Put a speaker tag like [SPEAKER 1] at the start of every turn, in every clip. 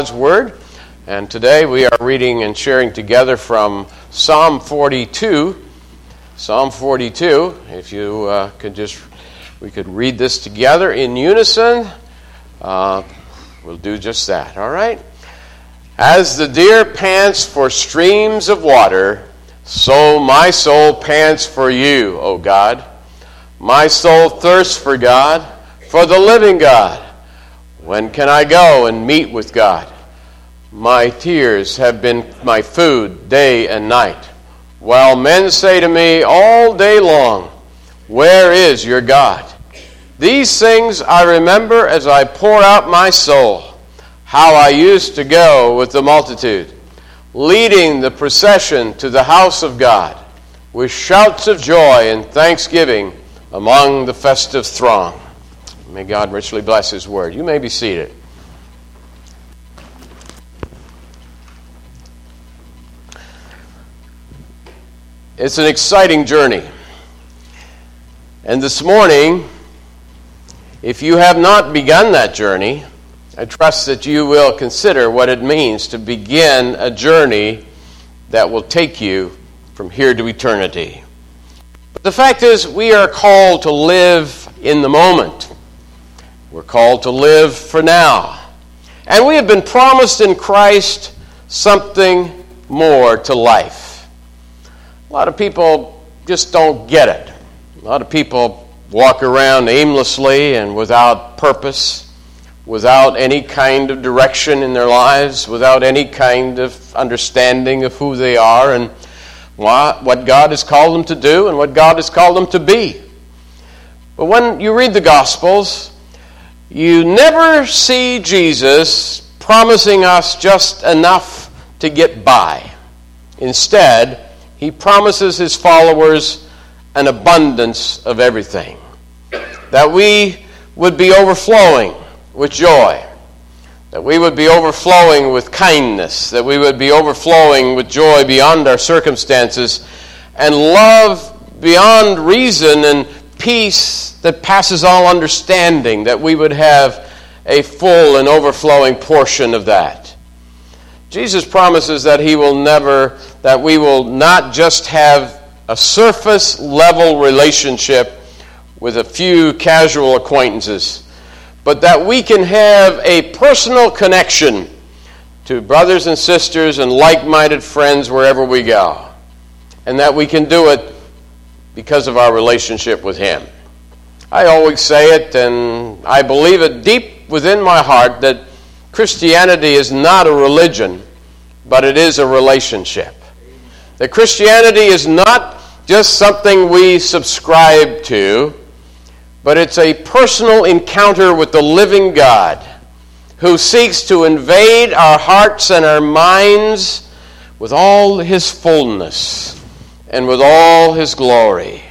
[SPEAKER 1] God's Word, and today we are reading and sharing together from Psalm 42. Psalm 42, if you we could read this together in unison. We'll do just that, all right? As the deer pants for streams of water, so my soul pants for you, O God. My soul thirsts for God, for the living God. When can I go and meet with God? My tears have been my food day and night, while men say to me all day long, where is your God? These things I remember as I pour out my soul, how I used to go with the multitude, leading the procession to the house of God, with shouts of joy and thanksgiving among the festive throng. May God richly bless His Word. You may be seated. It's an exciting journey. And this morning, if you have not begun that journey, I trust that you will consider what it means to begin a journey that will take you from here to eternity. But the fact is, we are called to live in the moment. We're called to live for now. And we have been promised in Christ something more to life. A lot of people just don't get it. A lot of people walk around aimlessly and without purpose, without any kind of direction in their lives, without any kind of understanding of who they are and what God has called them to do and what God has called them to be. But when you read the Gospels, you never see Jesus promising us just enough to get by. Instead, He promises His followers an abundance of everything. That we would be overflowing with joy. That we would be overflowing with kindness. That we would be overflowing with joy beyond our circumstances. And love beyond reason and peace that passes all understanding, that we would have a full and overflowing portion of that. Jesus promises that we will not just have a surface level relationship with a few casual acquaintances, but that we can have a personal connection to brothers and sisters and like-minded friends wherever we go, and that we can do it because of our relationship with Him. I always say it, and I believe it deep within my heart, that Christianity is not a religion, but it is a relationship. That Christianity is not just something we subscribe to, but it's a personal encounter with the living God who seeks to invade our hearts and our minds with all His fullness and with all His glory.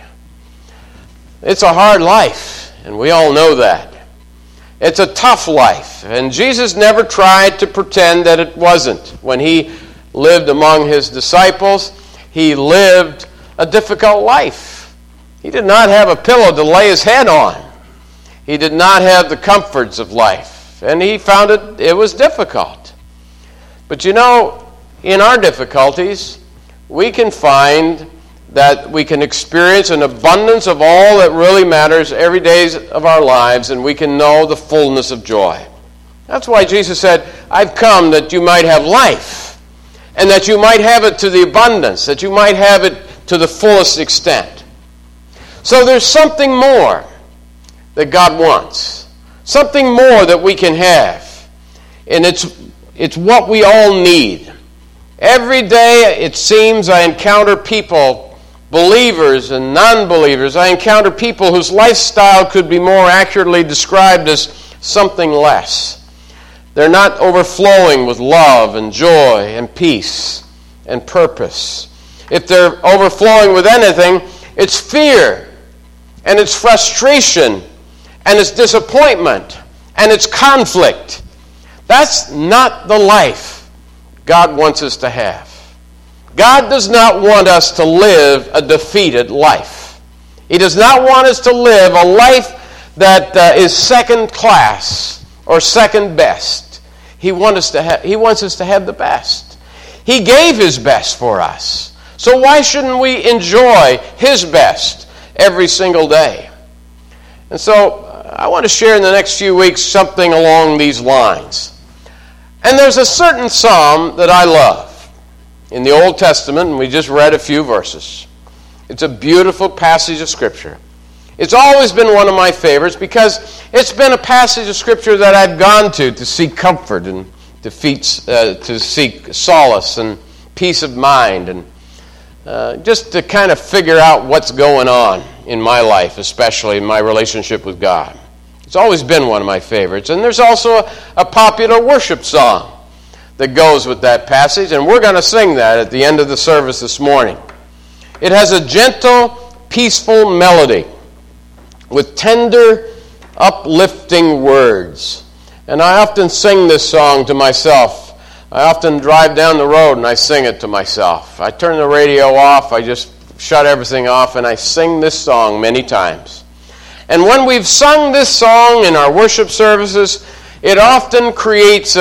[SPEAKER 1] It's a hard life, and we all know that. It's a tough life, and Jesus never tried to pretend that it wasn't. When He lived among His disciples, He lived a difficult life. He did not have a pillow to lay His head on. He did not have the comforts of life, and He found it was difficult. But you know, in our difficulties, we can find that we can experience an abundance of all that really matters every day of our lives, and we can know the fullness of joy. That's why Jesus said, I've come that you might have life, and that you might have it to the abundance, that you might have it to the fullest extent. So there's something more that God wants, something more that we can have, and it's what we all need. Every day, it seems, I encounter people, believers and non-believers. I encounter people whose lifestyle could be more accurately described as something less. They're not overflowing with love and joy and peace and purpose. If they're overflowing with anything, it's fear and it's frustration and it's disappointment and it's conflict. That's not the life God wants us to have. God does not want us to live a defeated life. He does not want us to live a life that is second class or second best. He wants us to have the best. He gave His best for us. So why shouldn't we enjoy His best every single day? And so I want to share in the next few weeks something along these lines. And there's a certain psalm that I love in the Old Testament, and we just read a few verses. It's a beautiful passage of Scripture. It's always been one of my favorites because it's been a passage of Scripture that I've gone to seek comfort and to seek solace and peace of mind, and just to kind of figure out what's going on in my life, especially in my relationship with God. It's always been one of my favorites. And there's also a popular worship song that goes with that passage, and we're going to sing that at the end of the service this morning. It has a gentle, peaceful melody with tender, uplifting words. And I often sing this song to myself. I often drive down the road and I sing it to myself. I turn the radio off, I just shut everything off, and I sing this song many times. And when we've sung this song in our worship services, it often creates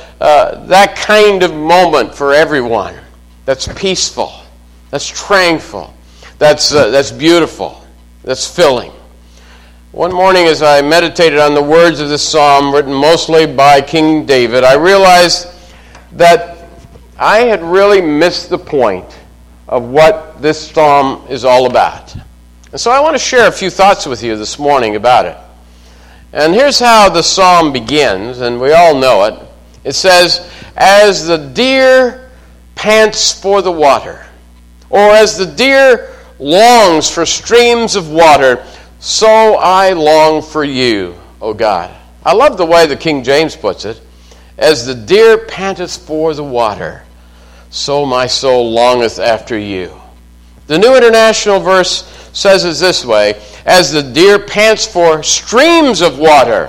[SPEAKER 1] that kind of moment for everyone that's peaceful, that's tranquil, that's beautiful, that's filling. One morning as I meditated on the words of this psalm, written mostly by King David, I realized that I had really missed the point of what this psalm is all about. And so I want to share a few thoughts with you this morning about it. And here's how the psalm begins, and we all know it. It says, "As the deer pants for the water, or as the deer longs for streams of water, so I long for you, O God." I love the way the King James puts it. "As the deer panteth for the water, so my soul longeth after you." The New International Verse says it this way: "As the deer pants for streams of water,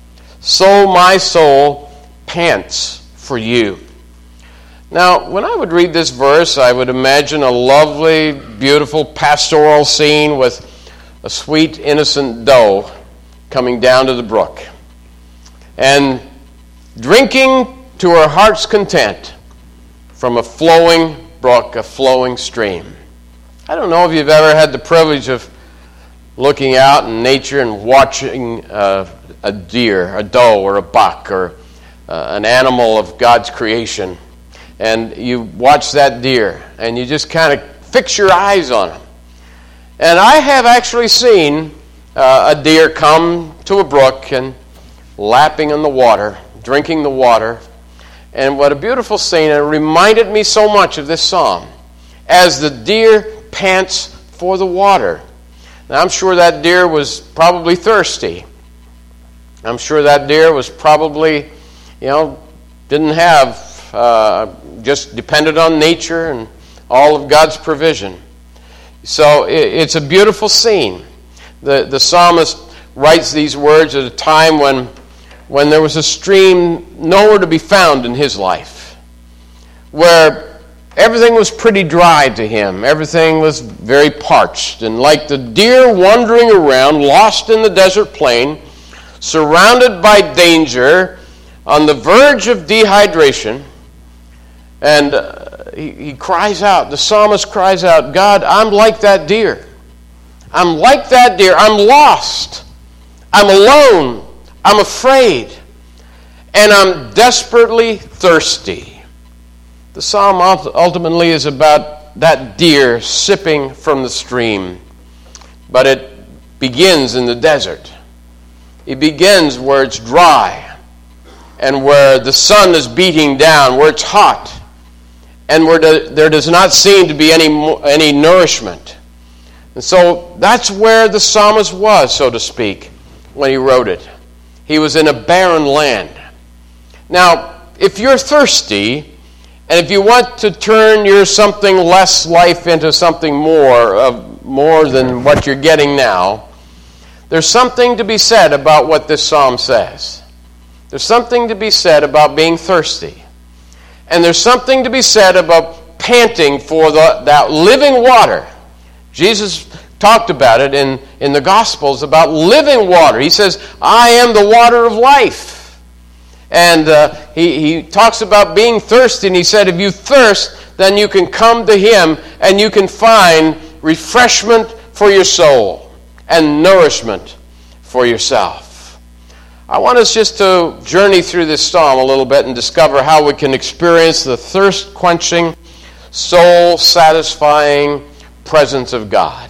[SPEAKER 1] so my soul pants for you." Now, when I would read this verse, I would imagine a lovely, beautiful pastoral scene with a sweet, innocent doe coming down to the brook and drinking to her heart's content from a flowing brook, a flowing stream. I don't know if you've ever had the privilege of looking out in nature and watching a deer, a doe, or a buck, or an animal of God's creation. And you watch that deer, and you just kind of fix your eyes on him. And I have actually seen a deer come to a brook and lapping in the water, drinking the water. And what a beautiful scene. It reminded me so much of this psalm. As the deer pants for the water. Now, I'm sure that deer was probably thirsty. I'm sure that deer was probably, didn't have, just depended on nature and all of God's provision. So it's a beautiful scene. The psalmist writes these words at a time when there was a stream nowhere to be found in his life, where everything was pretty dry to him. Everything was very parched. And like the deer wandering around, lost in the desert plain, surrounded by danger, on the verge of dehydration, and he cries out, the psalmist cries out, "God, I'm like that deer. I'm like that deer. I'm lost. I'm alone. I'm afraid. And I'm desperately thirsty." The psalm ultimately is about that deer sipping from the stream, but it begins in the desert. It begins where it's dry and where the sun is beating down, where it's hot, and where there does not seem to be any nourishment. And so that's where the psalmist was, so to speak, when he wrote it. He was in a barren land. Now, if you're thirsty, and if you want to turn your something less life into something more than what you're getting now, there's something to be said about what this psalm says. There's something to be said about being thirsty. And there's something to be said about panting for that living water. Jesus talked about it in the Gospels, about living water. He says, "I am the water of life." And he talks about being thirsty, and he said, if you thirst, then you can come to him and you can find refreshment for your soul and nourishment for yourself. I want us just to journey through this psalm a little bit and discover how we can experience the thirst-quenching, soul-satisfying presence of God.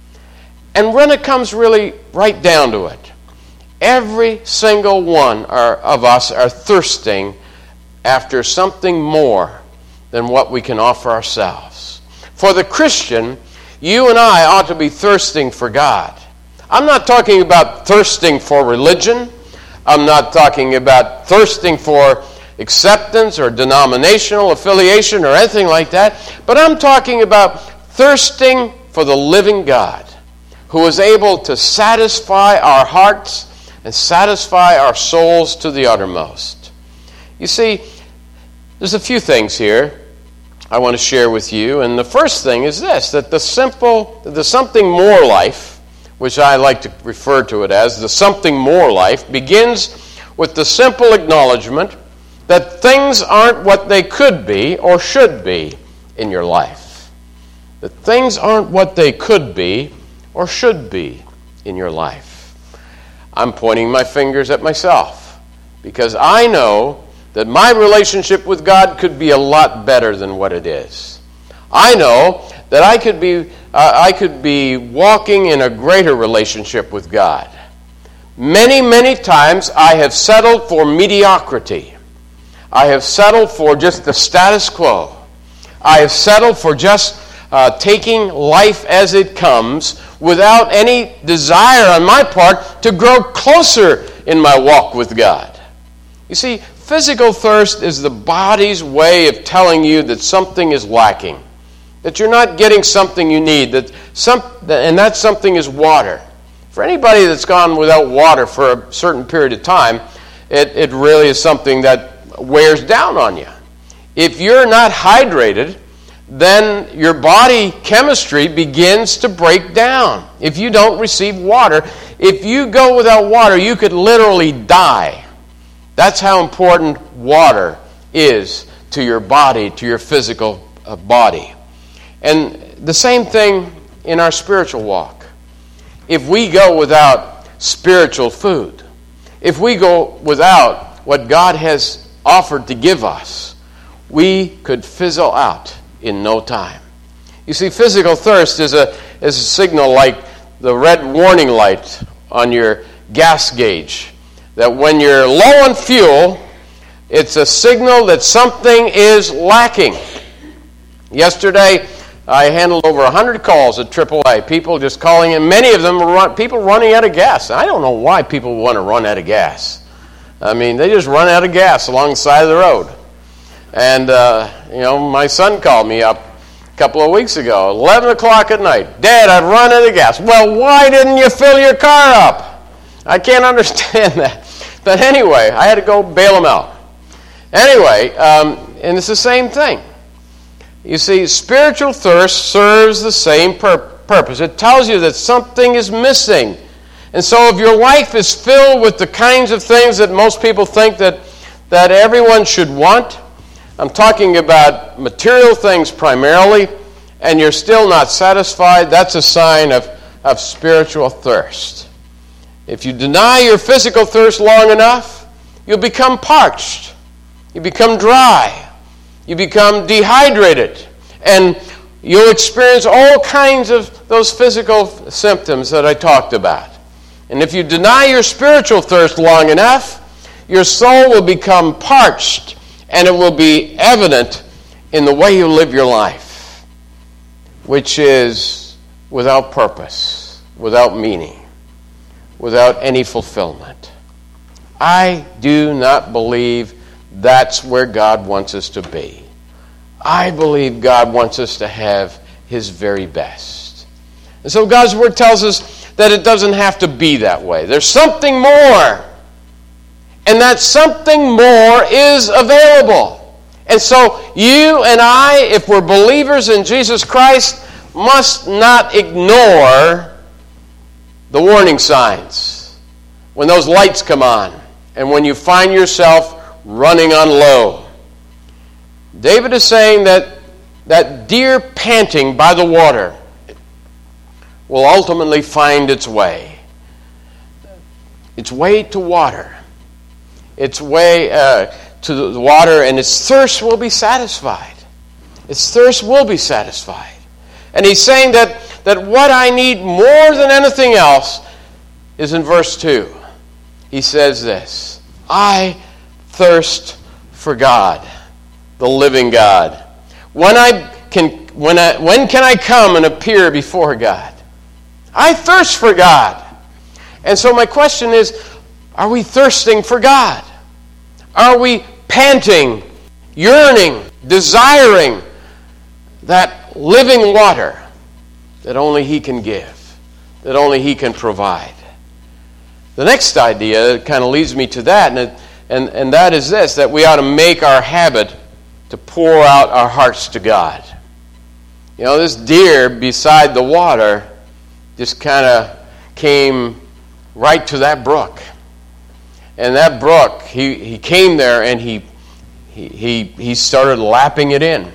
[SPEAKER 1] And when it comes really right down to it, every single one of us are thirsting after something more than what we can offer ourselves. For the Christian, you and I ought to be thirsting for God. I'm not talking about thirsting for religion. I'm not talking about thirsting for acceptance or denominational affiliation or anything like that. But I'm talking about thirsting for the living God who is able to satisfy our hearts and satisfy our souls to the uttermost. You see, there's a few things here I want to share with you. And the first thing is this, that the something more life, which I like to refer to it as the something more life, begins with the simple acknowledgement that things aren't what they could be or should be in your life. That things aren't what they could be or should be in your life. I'm pointing my fingers at myself because I know that my relationship with God could be a lot better than what it is. I know that I could be walking in a greater relationship with God. Many, many times I have settled for mediocrity. I have settled for just the status quo. I have settled for just taking life as it comes without any desire on my part to grow closer in my walk with God. You see, physical thirst is the body's way of telling you that something is lacking, that you're not getting something you need, and that something is water. For anybody that's gone without water for a certain period of time, it really is something that wears down on you. If you're not hydrated, then your body chemistry begins to break down. If you don't receive water, if you go without water, you could literally die. That's how important water is to your body, to your physical body. And the same thing in our spiritual walk. If we go without spiritual food, if we go without what God has offered to give us, we could fizzle out in no time. You see, physical thirst is a signal like the red warning light on your gas gauge, that when you're low on fuel, it's a signal that something is lacking. Yesterday, I handled over 100 calls at AAA, people just calling in, many of them were people running out of gas. I don't know why people want to run out of gas. I mean, they just run out of gas along the side of the road. And, my son called me up a couple of weeks ago, 11 o'clock at night. Dad, I've run out of gas. Well, why didn't you fill your car up? I can't understand that. But anyway, I had to go bail him out. Anyway, and it's the same thing. You see, spiritual thirst serves the same purpose. It tells you that something is missing. And so if your life is filled with the kinds of things that most people think that everyone should want, I'm talking about material things primarily, and you're still not satisfied, that's a sign of spiritual thirst. If you deny your physical thirst long enough, you'll become parched. You become dry. You become dehydrated. And you'll experience all kinds of those physical symptoms that I talked about. And if you deny your spiritual thirst long enough, your soul will become parched, and it will be evident in the way you live your life, which is without purpose, without meaning, without any fulfillment. I do not believe that's where God wants us to be. I believe God wants us to have His very best. And so God's Word tells us that it doesn't have to be that way. There's something more. And that something more is available. And so you and I, if we're believers in Jesus Christ, must not ignore the warning signs when those lights come on and when you find yourself running on low. David is saying that deer panting by the water will ultimately find its way to water, its way to the water, and its thirst will be satisfied. Its thirst will be satisfied. And he's saying that what I need more than anything else is in verse 2. He says this, I thirst for God, the living God. When can I come and appear before God? I thirst for God. And so my question is, are we thirsting for God? Are we panting, yearning, desiring that living water that only He can give, that only He can provide? The next idea kind of leads me to that, and that is this, that we ought to make our habit to pour out our hearts to God. You know, this deer beside the water just kind of came right to that brook. And that brook, he came there and he started lapping it in.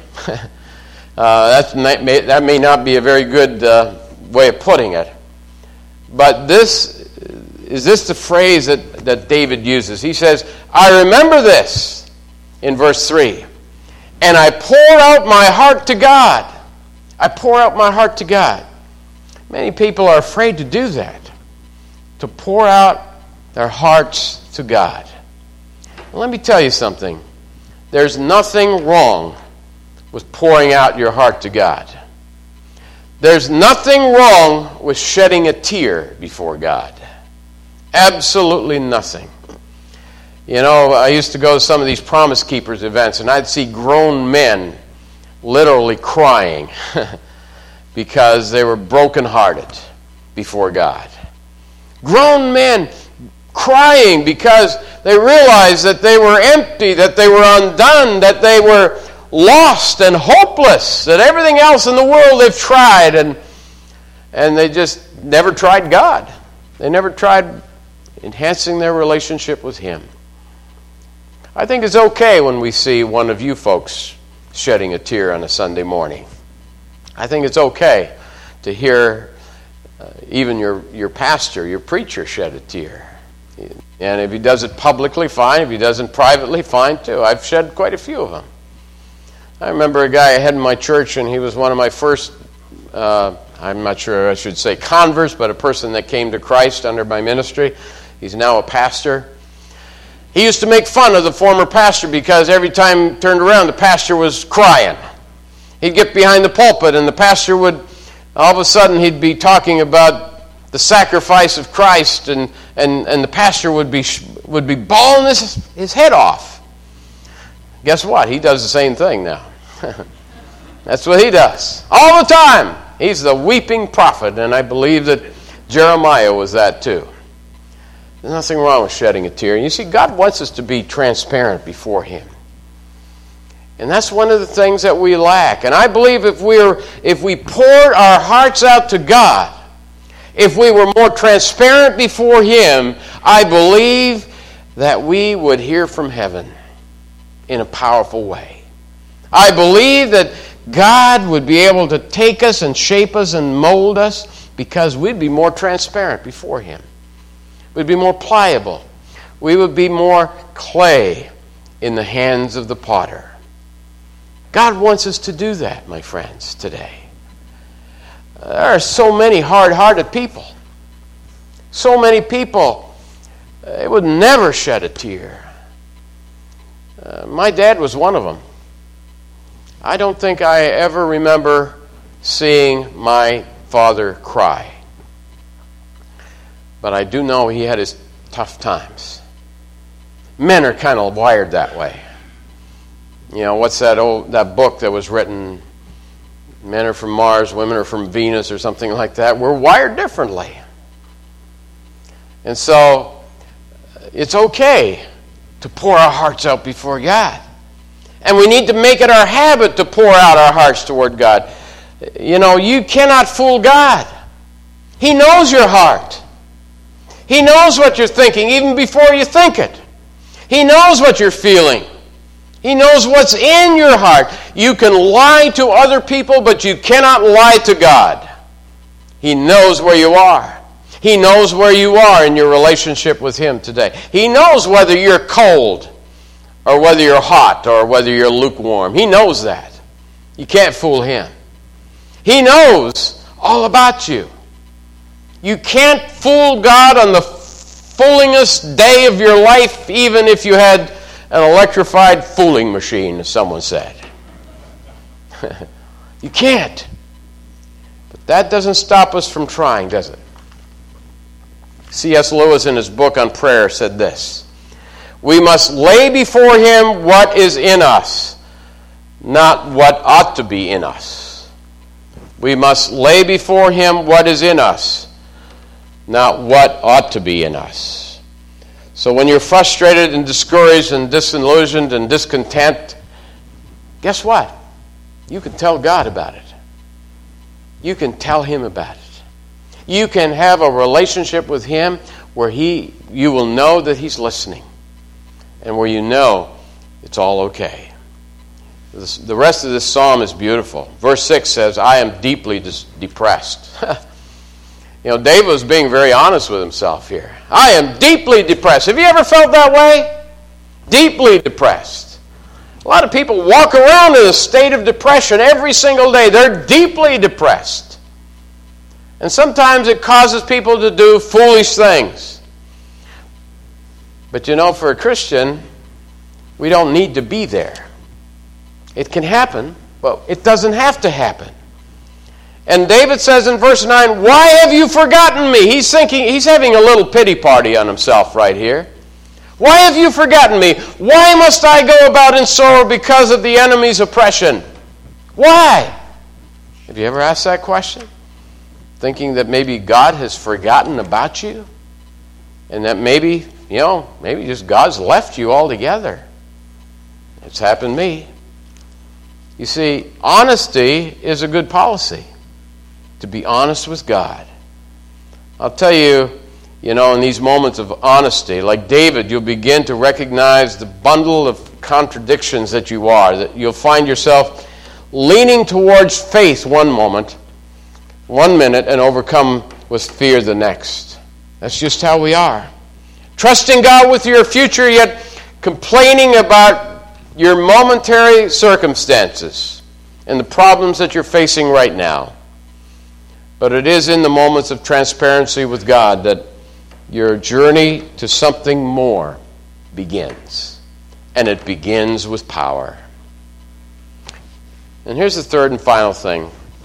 [SPEAKER 1] That may not be a very good way of putting it. But is this the phrase that David uses? He says, I remember this in verse 3. And I pour out my heart to God. I pour out my heart to God. Many people are afraid to do that, to pour out their hearts to God. Let me tell you something. There's nothing wrong with pouring out your heart to God. There's nothing wrong with shedding a tear before God. Absolutely nothing. You know, I used to go to some of these Promise Keepers events, and I'd see grown men literally crying because they were brokenhearted before God. Grown men crying because they realized that they were empty, that they were undone, that they were lost and hopeless, that everything else in the world they've tried, and they just never tried God. They never tried enhancing their relationship with Him. I think it's okay when we see one of you folks shedding a tear on a Sunday morning. I think it's okay to hear even your pastor, your preacher, shed a tear. And if he does it publicly, fine. If he does it privately, fine too. I've shed quite a few of them. I remember a guy I had in my church, and he was one of my first, I'm not sure I should say converts, but a person that came to Christ under my ministry. He's now a pastor. He used to make fun of the former pastor because every time he turned around, the pastor was crying. He'd get behind the pulpit, and the pastor would, all of a sudden, he'd be talking about the sacrifice of Christ, and the pastor would be bawling his head off. Guess what? He does the same thing now. That's what he does. All the time. He's the weeping prophet, and I believe that Jeremiah was that too. There's nothing wrong with shedding a tear. And you see, God wants us to be transparent before Him. And that's one of the things that we lack. And I believe if we poured our hearts out to God, if we were more transparent before Him, I believe that we would hear from heaven in a powerful way. I believe that God would be able to take us and shape us and mold us because we'd be more transparent before Him. We'd be more pliable. We would be more clay in the hands of the potter. God wants us to do that, my friends, today. There are so many hard-hearted people. So many people, they would never shed a tear. My dad was one of them. I don't think I ever remember seeing my father cry. But I do know he had his tough times. Men are kind of wired that way. You know, what's that book that was written, Men Are From Mars, Women Are From Venus, or something like that? We're wired differently. And so, it's okay to pour our hearts out before God. And we need to make it our habit to pour out our hearts toward God. You know, you cannot fool God. He knows your heart. He knows what you're thinking even before you think it. He knows what you're feeling. He knows what's in your heart. You can lie to other people, but you cannot lie to God. He knows where you are. He knows where you are in your relationship with Him today. He knows whether you're cold or whether you're hot or whether you're lukewarm. He knows that. You can't fool Him. He knows all about you. You can't fool God on the foolingest day of your life, even if you had an electrified fooling machine, as someone said. You can't. But that doesn't stop us from trying, does it? C.S. Lewis, in his book on prayer, said this: we must lay before Him what is in us, not what ought to be in us. We must lay before Him what is in us, not what ought to be in us. So when you're frustrated and discouraged and disillusioned and discontent, guess what? You can tell God about it. You can tell Him about it. You can have a relationship with Him where you will know that He's listening and where you know it's all okay. The rest of this psalm is beautiful. Verse 6 says, I am deeply depressed. David was being very honest with himself here. I am deeply depressed. Have you ever felt that way? Deeply depressed. A lot of people walk around in a state of depression every single day. They're deeply depressed. And sometimes it causes people to do foolish things. But for a Christian, we don't need to be there. It can happen, but it doesn't have to happen. And David says in verse 9, why have you forgotten me? He's having a little pity party on himself right here. Why have you forgotten me? Why must I go about in sorrow because of the enemy's oppression? Why? Have you ever asked that question? Thinking that maybe God has forgotten about you? And that maybe just God's left you altogether. It's happened to me. You see, honesty is a good policy. To be honest with God. I'll tell you, in these moments of honesty, like David, you'll begin to recognize the bundle of contradictions that you are. That you'll find yourself leaning towards faith one minute, and overcome with fear the next. That's just how we are. Trusting God with your future, yet complaining about your momentary circumstances and the problems that you're facing right now. But it is in the moments of transparency with God that your journey to something more begins. And it begins with power. And here's the third and final thing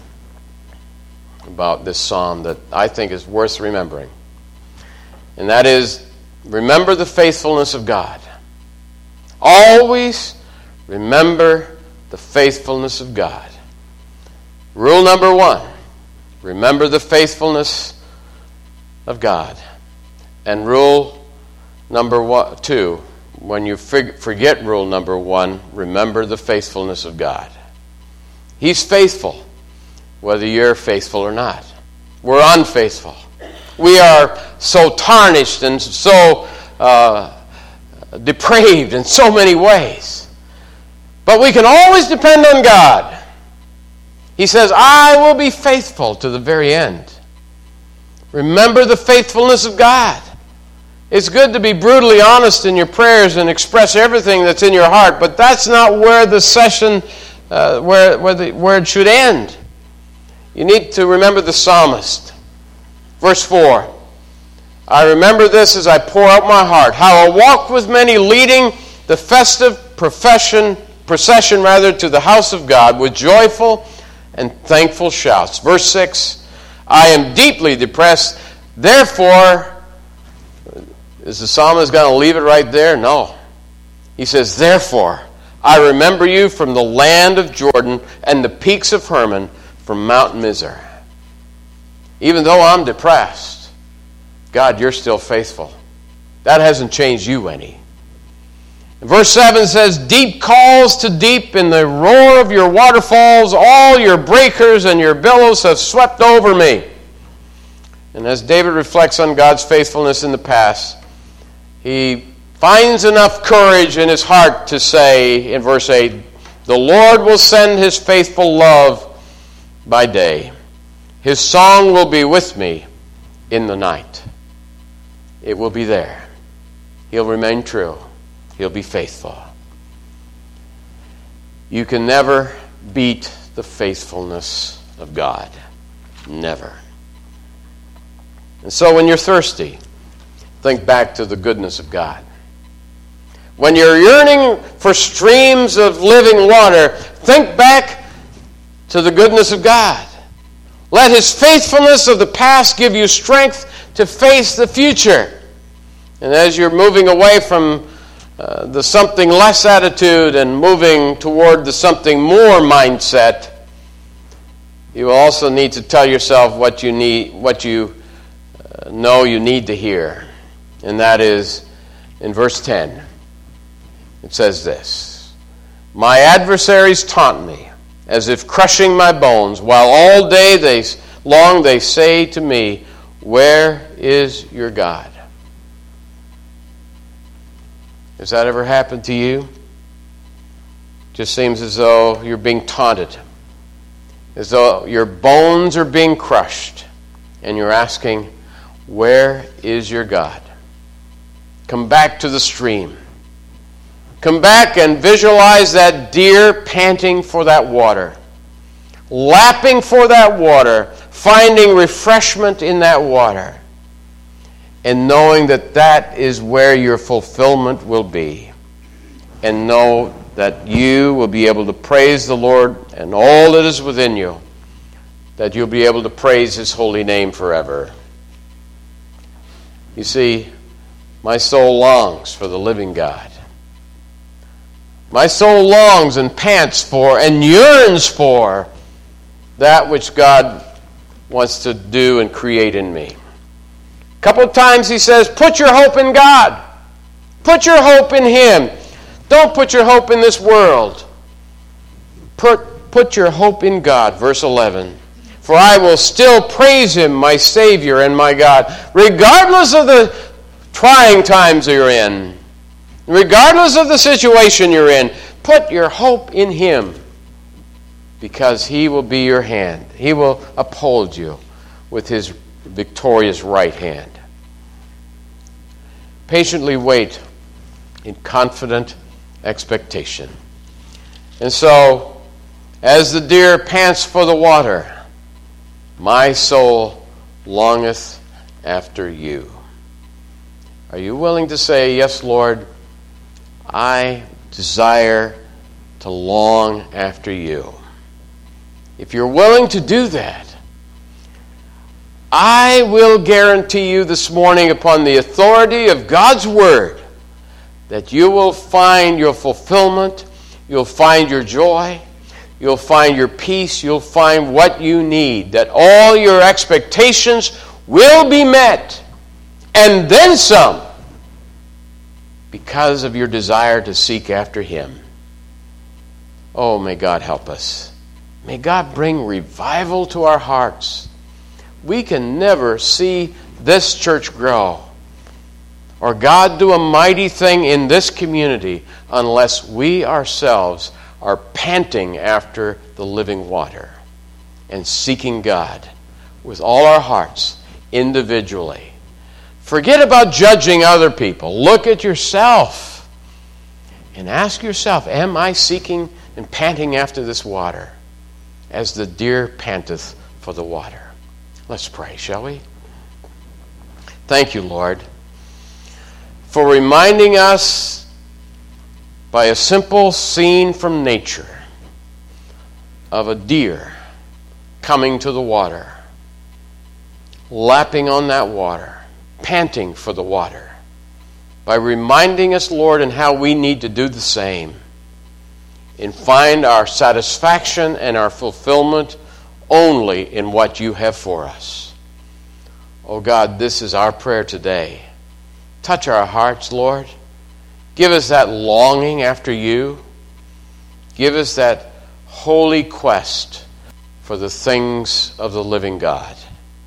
[SPEAKER 1] about this psalm that I think is worth remembering. And that is, remember the faithfulness of God. Always remember the faithfulness of God. Rule number 1, remember the faithfulness of God. And rule number 2, when you forget rule number 1, remember the faithfulness of God. He's faithful, whether you're faithful or not. We're unfaithful. We are so tarnished and so depraved in so many ways. But we can always depend on God. He says, I will be faithful to the very end. Remember the faithfulness of God. It's good to be brutally honest in your prayers and express everything that's in your heart, but that's not where the session, where it should end. You need to remember the psalmist. Verse 4, I remember this as I pour out my heart, how I walked with many leading the festive procession to the house of God with joyful and thankful shouts. Verse 6, I am deeply depressed, therefore, is the psalmist going to leave it right there? No. He says, therefore, I remember you from the land of Jordan and the peaks of Hermon from Mount Mizar. Even though I'm depressed, God, you're still faithful. That hasn't changed you any. Verse 7 says, deep calls to deep in the roar of your waterfalls. All your breakers and your billows have swept over me. And as David reflects on God's faithfulness in the past, he finds enough courage in his heart to say in verse 8, "The Lord will send his faithful love by day. His song will be with me in the night." It will be there. He'll remain true. He'll be faithful. You can never beat the faithfulness of God. Never. And so when you're thirsty, think back to the goodness of God. When you're yearning for streams of living water, think back to the goodness of God. Let his faithfulness of the past give you strength to face the future. And as you're moving away from the something less attitude and moving toward the something more mindset, you also need to tell yourself what you need, what you know you need to hear. And that is in verse 10. It says this, "My adversaries taunt me, as if crushing my bones, while all day long they say to me, 'Where is your God?'" Has that ever happened to you? Just seems as though you're being taunted, as though your bones are being crushed, and you're asking, "Where is your God?" Come back to the stream. Come back and visualize that deer panting for that water, lapping for that water, finding refreshment in that water, and knowing that that is where your fulfillment will be. And know that you will be able to praise the Lord and all that is within you, that you'll be able to praise his holy name forever. You see, my soul longs for the living God. My soul longs and pants for and yearns for that which God wants to do and create in me. A couple of times he says, put your hope in God. Put your hope in him. Don't put your hope in this world. Put your hope in God. Verse 11. "For I will still praise him, my Savior and my God, regardless of the trying times you're in. Regardless of the situation you're in, put your hope in him, because he will be your hand. He will uphold you with his victorious right hand." Patiently wait in confident expectation. And so, as the deer pants for the water, my soul longeth after you. Are you willing to say, "Yes, Lord, I desire to long after you"? If you're willing to do that, I will guarantee you this morning, upon the authority of God's Word, that you will find your fulfillment, you'll find your joy, you'll find your peace, you'll find what you need, that all your expectations will be met, and then some, because of your desire to seek after him. Oh, may God help us. May God bring revival to our hearts. We can never see this church grow or God do a mighty thing in this community unless we ourselves are panting after the living water and seeking God with all our hearts individually. Forget about judging other people. Look at yourself and ask yourself, am I seeking and panting after this water as the deer panteth for the water? Let's pray, shall we? Thank you, Lord, for reminding us by a simple scene from nature of a deer coming to the water, lapping on that water, panting for the water, by reminding us, Lord, and how we need to do the same and find our satisfaction and our fulfillment only in what you have for us. Oh God, this is our prayer today. Touch our hearts, Lord. Give us that longing after you. Give us that holy quest for the things of the living God.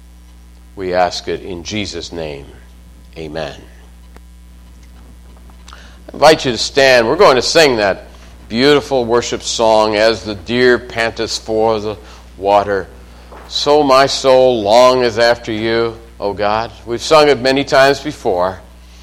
[SPEAKER 1] We ask it in Jesus' name. Amen. I invite you to stand. We're going to sing that beautiful worship song, As the Deer Panteth for the Water, so my soul longeth after you, O God. We've sung it many times before.